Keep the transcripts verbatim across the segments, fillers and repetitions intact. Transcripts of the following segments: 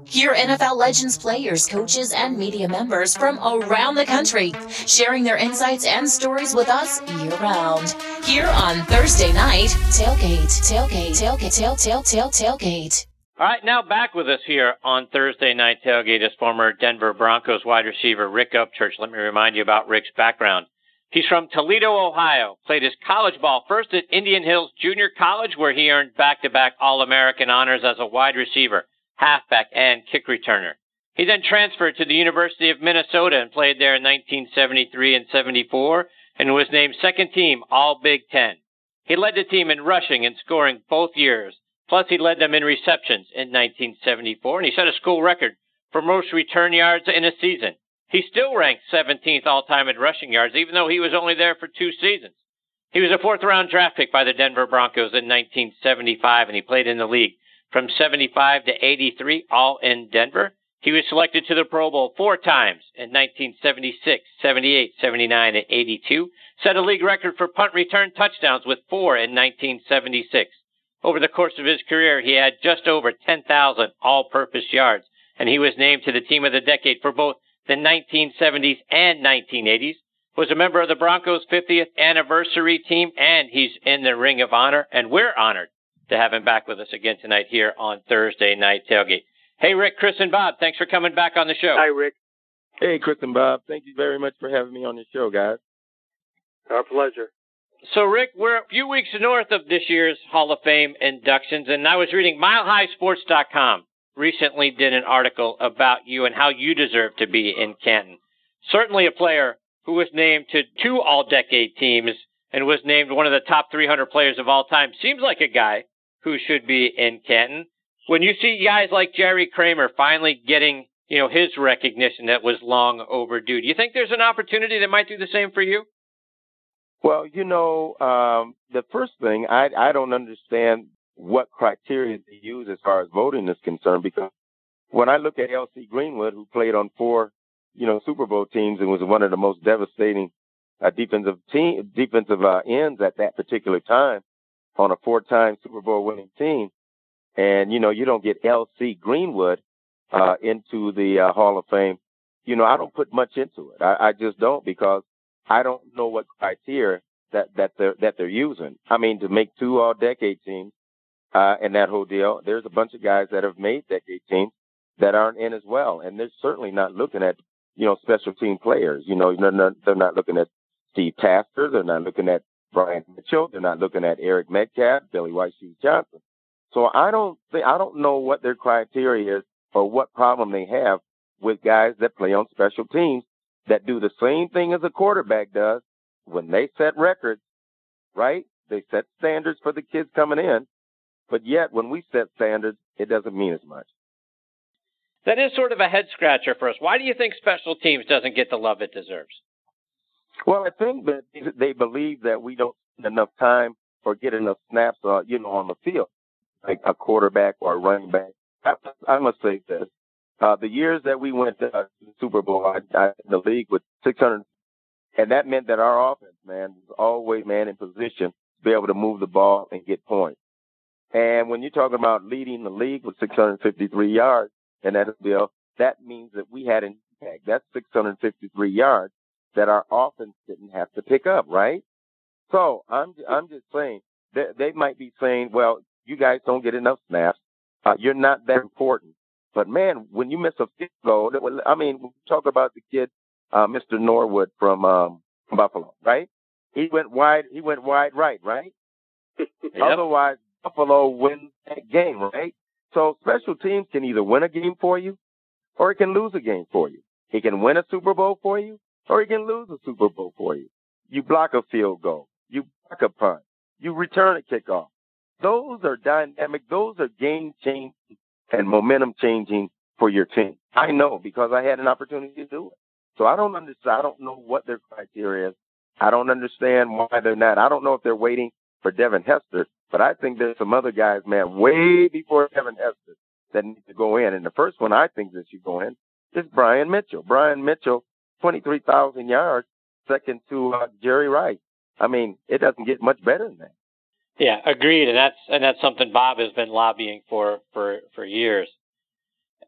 Hear N F L Legends players, coaches, and media members from around the country sharing their insights and stories with us year-round. Here on Thursday Night Tailgate, Tailgate, Tailgate, Tail, Tail, Tail, Tailgate. All right, now back with us here on Thursday Night Tailgate is former Denver Broncos wide receiver Rick Upchurch. Let me remind you about Rick's background. He's from Toledo, Ohio, played his college ball first at Indian Hills Junior College, where he earned back-to-back All-American honors as a wide receiver, halfback, and kick returner. He then transferred to the University of Minnesota and played there in nineteen seventy-three and seventy-four and was named second team All-Big Ten. He led the team in rushing and scoring both years. Plus, he led them in receptions in nineteen seventy-four, and he set a school record for most return yards in a season. He still ranked seventeenth all-time in rushing yards, even though he was only there for two seasons. He was a fourth-round draft pick by the Denver Broncos in nineteen seventy-five, and he played in the league from seventy-five to eighty-three, all in Denver. He was selected to the Pro Bowl four times in nineteen seventy-six, seventy-eight, seventy-nine, and eighty-two. Set a league record for punt return touchdowns with four in nineteen seventy-six. Over the course of his career, he had just over ten thousand all-purpose yards, and he was named to the Team of the Decade for both the nineteen seventies and nineteen eighties, was a member of the Broncos' fiftieth anniversary team, and he's in the Ring of Honor, and we're honored to have him back with us again tonight here on Thursday Night Tailgate. Hey, Rick, Chris, and Bob, thanks for coming back on the show. Hi, Rick. Hey, Chris and Bob. Thank you very much for having me on the show, guys. Our pleasure. So, Rick, we're a few weeks north of this year's Hall of Fame inductions, and I was reading Mile High Sports dot com recently did an article about you and how you deserve to be in Canton. Certainly a player who was named to two all-decade teams and was named one of the top three hundred players of all time. Seems like a guy who should be in Canton. When you see guys like Jerry Kramer finally getting, you know, his recognition that was long overdue, do you think there's an opportunity that might do the same for you? Well, you know, um, the first thing, I, I don't understand what criteria they use as far as voting is concerned, because when I look at L C Greenwood, who played on four, you know, Super Bowl teams and was one of the most devastating uh, defensive team, defensive uh, ends at that particular time on a four-time Super Bowl winning team, and, you know, you don't get L C Greenwood uh, into the uh, Hall of Fame, you know, I don't put much into it. I, I just don't, because I don't know what criteria that, that they're, that they're using. I mean, to make two all-decade teams uh, and that whole deal, there's a bunch of guys that have made decade teams that aren't in as well. And they're certainly not looking at, you know, special team players. You know, they're not, they're not looking at Steve Tasker. They're not looking at Brian Mitchell. They're not looking at Eric Metcalf, Billy White Shoes Johnson. So I don't think, I don't know what their criteria is or what problem they have with guys that play on special teams that do the same thing as a quarterback does when they set records, right? They set standards for the kids coming in, but yet when we set standards, it doesn't mean as much. That is sort of a head scratcher for us. Why do you think special teams doesn't get the love it deserves? Well, I think that they believe that we don't spend enough time or get enough snaps, uh, you know, on the field, like a quarterback or a running back. I, I must say this. Uh, the years that we went to uh, the Super Bowl, I, I the league with six hundred, and that meant that our offense, man, was always, man, in position to be able to move the ball and get points. And when you're talking about leading the league with six hundred fifty-three yards, and that deal, that means that we had an impact. That's six hundred fifty-three yards that our offense didn't have to pick up, right? So I'm I'm just saying that they might be saying, well, you guys don't get enough snaps. Uh, you're not that important. But, man, when you miss a field goal, I mean, we talk about the kid, uh, Mister Norwood from um, Buffalo, right? He went wide. He went wide right, right? Yep. Otherwise, Buffalo wins that game, right? So special teams can either win a game for you or it can lose a game for you. It can win a Super Bowl for you or it can lose a Super Bowl for you. You block a field goal. You block a punt. You return a kickoff. Those are dynamic. Those are game-changing and momentum-changing for your team. I know because I had an opportunity to do it. So I don't understand. I don't know what their criteria is. I don't understand why they're not. I don't know if they're waiting for Devin Hester, but I think there's some other guys, man, way before Devin Hester that need to go in. And the first one I think that should go in is Brian Mitchell. Brian Mitchell, twenty-three thousand yards, second to uh, Jerry Rice. I mean, it doesn't get much better than that. Yeah, agreed, and that's and that's something Bob has been lobbying for for, for years.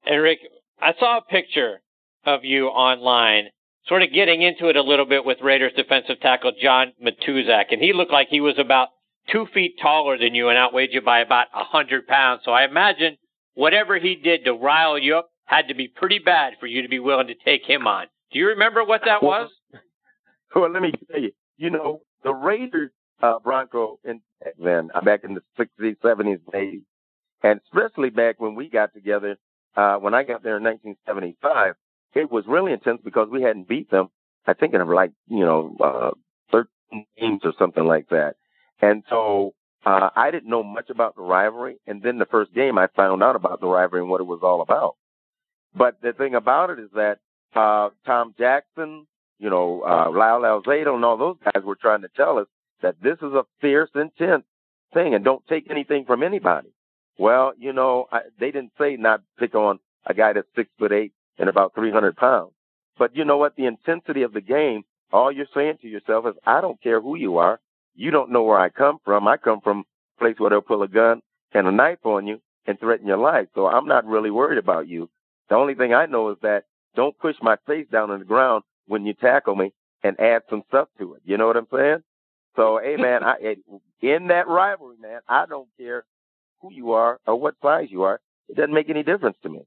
And Rick, I saw a picture of you online, sort of getting into it a little bit with Raiders defensive tackle John Matuzak, and he looked like he was about two feet taller than you and outweighed you by about a hundred pounds. So I imagine whatever he did to rile you up had to be pretty bad for you to be willing to take him on. Do you remember what that was? Well, let me tell you, you know, the Raiders, uh, Bronco, and then back in the sixties, seventies days, and especially back when we got together, uh, when I got there in nineteen seventy-five, it was really intense because we hadn't beat them, I think, in like, you know, uh, thirteen games or something like that. And so uh, I didn't know much about the rivalry. And then the first game, I found out about the rivalry and what it was all about. But the thing about it is that uh, Tom Jackson, you know, uh, Lyle Alzado and all those guys were trying to tell us that this is a fierce, intense thing and don't take anything from anybody. Well, you know, I, they didn't say not pick on a guy that's six foot eight and about three hundred pounds. But you know what? The intensity of the game, all you're saying to yourself is, I don't care who you are. You don't know where I come from. I come from a place where they'll pull a gun and a knife on you and threaten your life. So I'm not really worried about you. The only thing I know is that don't push my face down on the ground when you tackle me and add some stuff to it. You know what I'm saying? So, hey, man, I, in that rivalry, man, I don't care who you are or what size you are. It doesn't make any difference to me.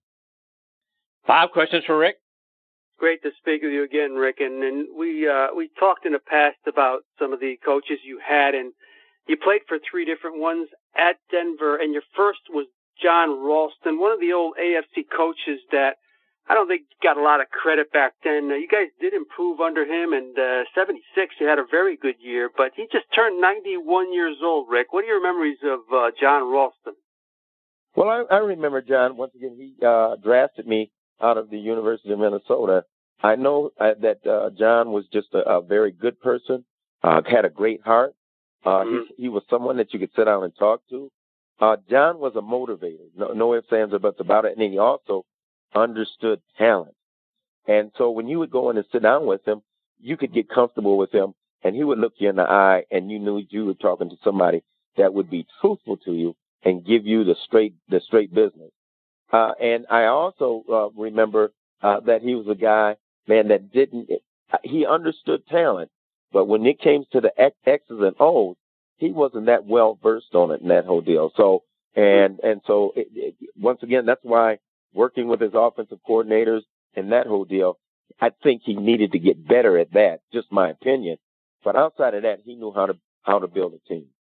Five questions for Rick. Great to speak with you again, Rick. And, and we uh, we talked in the past about some of the coaches you had, and you played for three different ones at Denver, and your first was John Ralston, one of the old A F C coaches that I don't think got a lot of credit back then. Uh, you guys did improve under him, and uh, seventy-six, you had a very good year, but he just turned ninety-one years old, Rick. What are your memories of uh, John Ralston? Well, I, I remember John. Once again, he uh, drafted me out of the University of Minnesota. I know uh, that uh, John was just a, a very good person, uh, had a great heart. Uh, mm-hmm. he, he was someone that you could sit down and talk to. Uh, John was a motivator, no, no ifs, ands, or buts about it. And he also understood talent. And so when you would go in and sit down with him, you could get comfortable with him, and he would look you in the eye, and you knew you were talking to somebody that would be truthful to you and give you the straight the straight business. Uh, and I also uh, remember uh, that he was a guy, man, that didn't – he understood talent, but when it came to the X, X's and O's, he wasn't that well versed on it in that whole deal. So and and so it, it, once again, that's why working with his offensive coordinators and that whole deal, I think he needed to get better at that. Just my opinion. But outside of that, he knew how to how to build a team.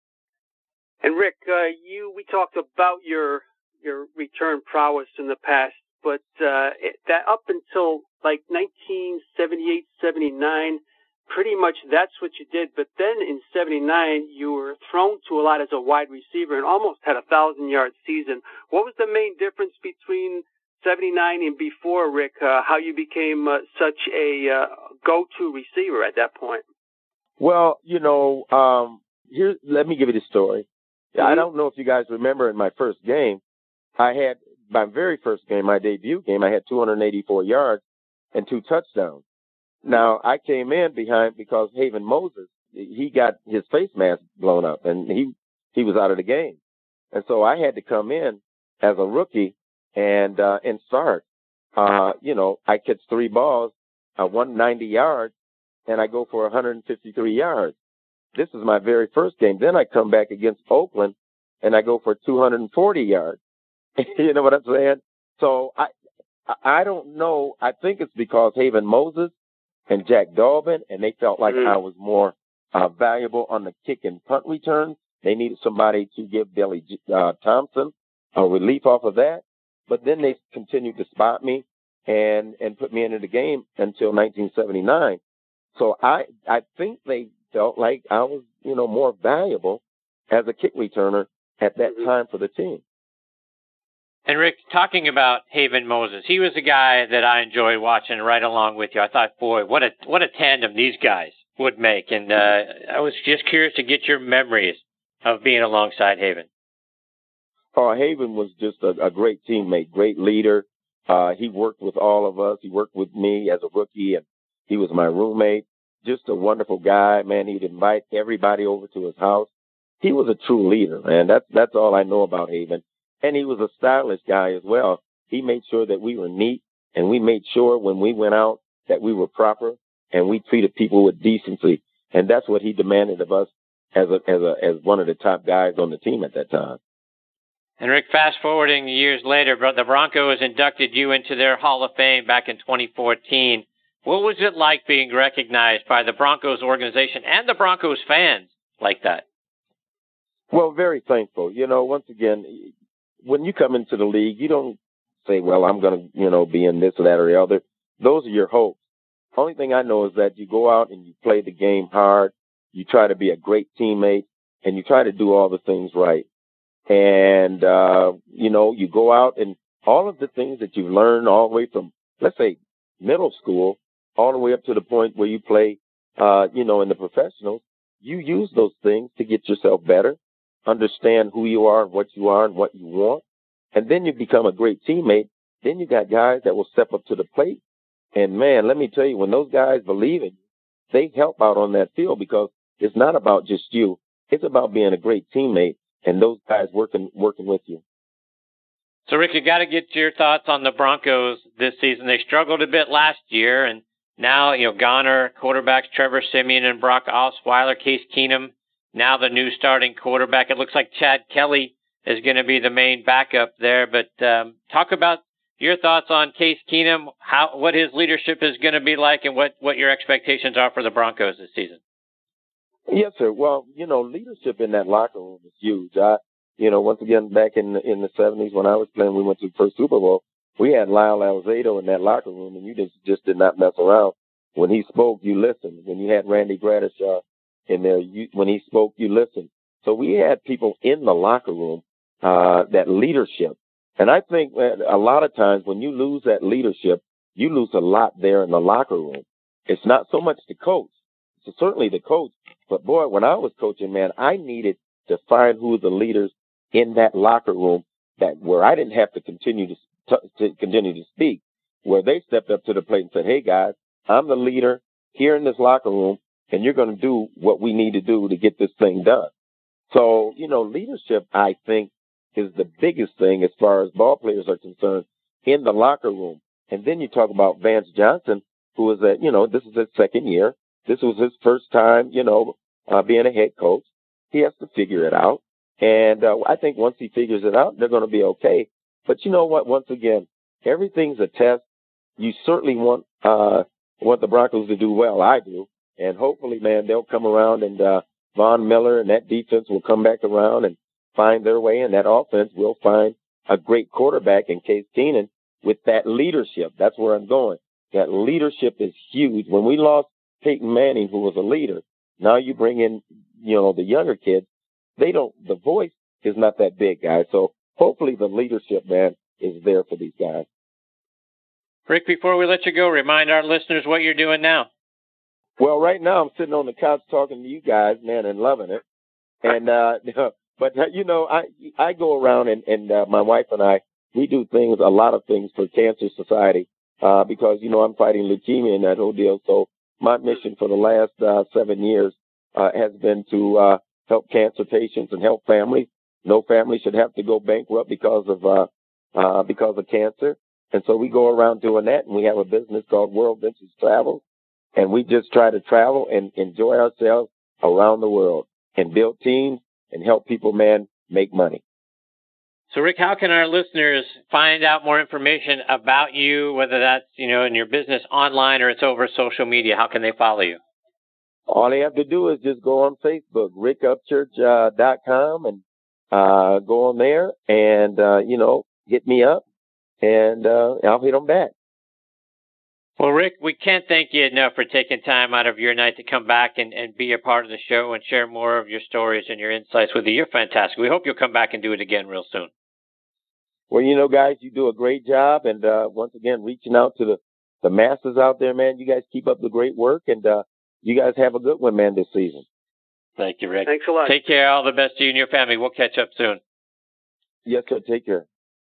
And Rick, uh, you we talked about your your return prowess in the past, but uh, it, that up until like nineteen seventy-eight, seventy-nine, pretty much that's what you did. But then in seventy-nine, you were thrown to a lot as a wide receiver and almost had a thousand-yard season. What was the main difference between seventy-nine and before, Rick, uh, how you became uh, such a uh, go-to receiver at that point? Well, you know, um, here, let me give you the story. Mm-hmm. I don't know if you guys remember in my first game, I had my very first game, my debut game, I had two hundred eighty-four yards and two touchdowns. Now, I came in behind because Haven Moses, he got his face mask blown up, and he, he was out of the game. And so I had to come in as a rookie and uh, and start. Uh, you know, I catch three balls, uh, one hundred ninety yards, and I go for one hundred fifty-three yards. This is my very first game. Then I come back against Oakland, and I go for two hundred forty yards. You know what I'm saying? So I I don't know. I think it's because Haven Moses and Jack Dolbin, and they felt like mm. I was more uh, valuable on the kick and punt returns. They needed somebody to give Billy uh, Thompson a relief off of that. But then they continued to spot me and, and put me into the game until nineteen seventy-nine. So I I think they felt like I was, you know, more valuable as a kick returner at that time for the team. And Rick, talking about Haven Moses, he was a guy that I enjoyed watching right along with you. I thought, boy, what a what a tandem these guys would make. And uh, I was just curious to get your memories of being alongside Haven. Oh, Haven was just a, a great teammate, great leader. Uh, he worked with all of us. He worked with me as a rookie, and he was my roommate. Just a wonderful guy, man. He'd invite everybody over to his house. He was a true leader, man. That's that's all I know about Haven. And he was a stylish guy as well. He made sure that we were neat, and we made sure when we went out that we were proper, and we treated people with decency. And that's what he demanded of us as a, as a, as one of the top guys on the team at that time. And Rick, fast forwarding years later, the Broncos inducted you into their Hall of Fame back in twenty fourteen. What was it like being recognized by the Broncos organization and the Broncos fans like that? Well, very thankful. You know, once again, when you come into the league, you don't say, well, I'm going to, you know, be in this or that or the other. Those are your hopes. Only thing I know is that you go out and you play the game hard. You try to be a great teammate, and you try to do all the things right. And, uh, you know, you go out and all of the things that you've learned all the way from, let's say, middle school, all the way up to the point where you play, uh, you know, in the professionals, you use those things to get yourself better, understand who you are and what you are and what you want. And then you become a great teammate. Then you got guys that will step up to the plate. And, man, let me tell you, when those guys believe in you, they help out on that field because it's not about just you. It's about being a great teammate and those guys working working with you. So, Rick, you got to get your thoughts on the Broncos this season. They struggled a bit last year, and now, you know, Goner, quarterbacks Trevor Siemian and Brock Osweiler, Case Keenum, now the new starting quarterback. It looks like Chad Kelly is going to be the main backup there. But um, talk about your thoughts on Case Keenum, how what his leadership is going to be like, and what, what your expectations are for the Broncos this season. Yes, sir. Well, you know, leadership in that locker room is huge. I, you know, once again, back in the, in the seventies when I was playing, we went to the first Super Bowl. We had Lyle Alzado in that locker room, and you just, just did not mess around. When he spoke, you listened. When you had Randy Gradishaw in there, you, when he spoke, you listened. So we had people in the locker room, uh, that leadership. And I think that a lot of times when you lose that leadership, you lose a lot there in the locker room. It's not so much the coach. It's certainly the coach. But, boy, when I was coaching, man, I needed to find who the leaders in that locker room that where I didn't have to continue to, to continue to speak, where they stepped up to the plate and said, hey, guys, I'm the leader here in this locker room, and you're going to do what we need to do to get this thing done. So, you know, leadership, I think, is the biggest thing as far as ball players are concerned in the locker room. And then you talk about Vance Johnson, who is a, you know, this is his second year. This was his first time, you know, uh, being a head coach. He has to figure it out. And uh, I think once he figures it out, they're going to be okay. But you know what? Once again, everything's a test. You certainly want uh, want the Broncos to do well. I do. And hopefully, man, they'll come around and uh, Von Miller and that defense will come back around and find their way. And that offense will find a great quarterback in Case Keenum with that leadership. That's where I'm going. That leadership is huge. When we lost Peyton Manning, who was a leader, now you bring in, you know, the younger kids. They don't, the voice is not that big, guys. So hopefully the leadership, man, is there for these guys. Rick, before we let you go, remind our listeners what you're doing now. Well, right now I'm sitting on the couch talking to you guys, man, and loving it. And, uh, but, you know, I, I go around and, and uh, my wife and I, we do things, a lot of things for Cancer Society, uh, because, you know, I'm fighting leukemia and that whole deal. So my mission for the last uh, seven years uh, has been to uh, help cancer patients and help families. No family should have to go bankrupt because of uh, uh, because of cancer. And so we go around doing that, and we have a business called World Vintage Travel, and we just try to travel and enjoy ourselves around the world and build teams and help people, man, make money. So, Rick, how can our listeners find out more information about you, whether that's, you know, in your business online or it's over social media? How can they follow you? All they have to do is just go on Facebook, rick upchurch dot com, and uh, go on there and, uh, you know, hit me up, and uh, I'll hit them back. Well, Rick, we can't thank you enough for taking time out of your night to come back and, and be a part of the show and share more of your stories and your insights with you. You're fantastic. We hope you'll come back and do it again real soon. Well, you know, guys, you do a great job. And uh, once again, reaching out to the, the masses out there, man, you guys keep up the great work. And uh, you guys have a good one, man, this season. Thank you, Rick. Thanks a lot. Take care. All the best to you and your family. We'll catch up soon. Yes, sir. Take care.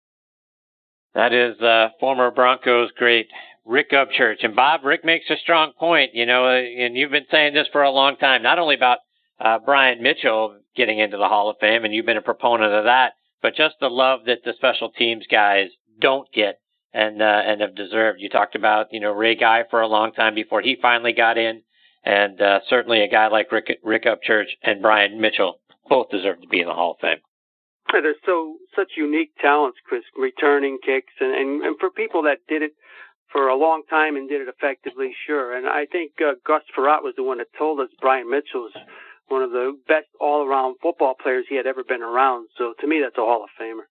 That is uh, former Broncos great Rick Upchurch. And Bob, Rick makes a strong point, you know, and you've been saying this for a long time, not only about uh, Brian Mitchell getting into the Hall of Fame, and you've been a proponent of that, but just the love that the special teams guys don't get and uh, and have deserved. You talked about, you know, Ray Guy for a long time before he finally got in, and uh, certainly a guy like Rick, Rick Upchurch and Brian Mitchell both deserve to be in the Hall of Fame. There's so such unique talents, Chris, returning kicks, and, and, and for people that did it for a long time and did it effectively, sure. And I think uh, Gus Frerotte was the one that told us Brian Mitchell is one of the best all-around football players he had ever been around. So to me, that's a Hall of Famer.